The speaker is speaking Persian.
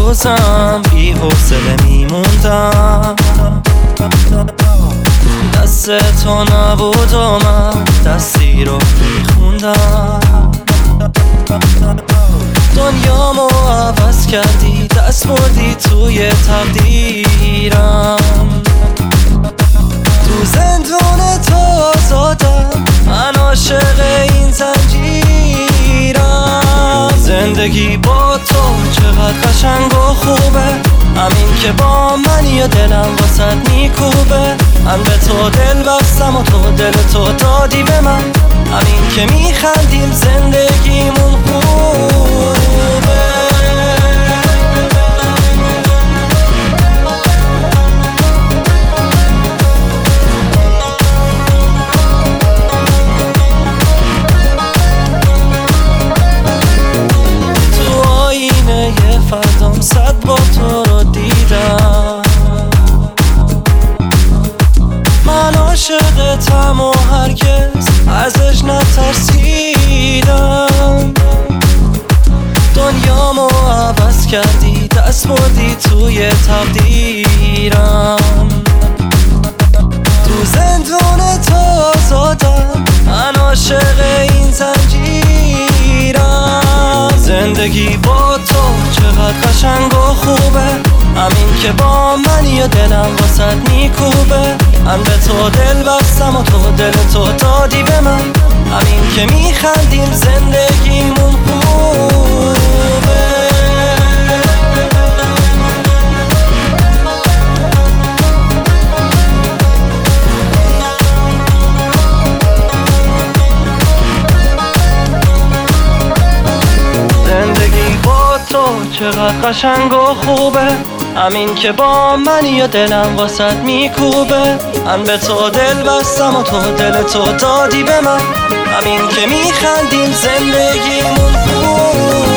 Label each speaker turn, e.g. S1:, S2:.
S1: روزم بی حوصله میموندم، دست تو نبود و من دستی رو میخوندم. دنیامو عوض کردی، دست بردی توی تقدیرم. تو زندون تو آزادم، من عاشق این زنجیرم. زندگی با تو چقدر قشنگ و خوبه، همین که با منی یا دلم واسد میکوبه. من به تو دل بستم و تو دل تو دادی به من، همین که میخندیم زندگیمون خوبه. تو آینه فردام صد با تو رو دیدم، من عاشقتم و هرگز ازش نترسیدم. دنیامو عوض کردی، دست بردی توی تقدیرم. تو زندون تو آزادم، من عاشق این زنجیرم. زندگی با تو چقدر قشنگ و خوبه، همین که با منی یا دلم واسد میکوبه. من به تو دل بستم و تو دل تو دادی به من، همین که میخندیم زندگیمون خوبه. زندگی با تو چقدر قشنگ و خوبه، همین که با منی یا دلم واسد میکوبه. من به تو دل بستم و تو دل تو دادی به من، همین که میخندیم زندگیمون خوبه.